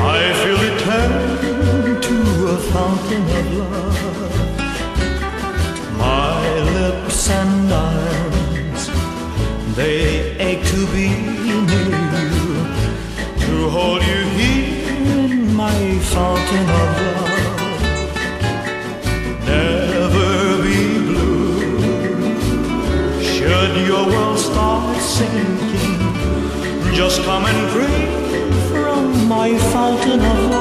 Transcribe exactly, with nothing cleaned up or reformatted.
I feel it turn to a fountain of love. My lips and arms, they ache to be near you, to hold you here in my fountain of love. Never be blue should your world start sinking. Just come and drink from my fountain of love.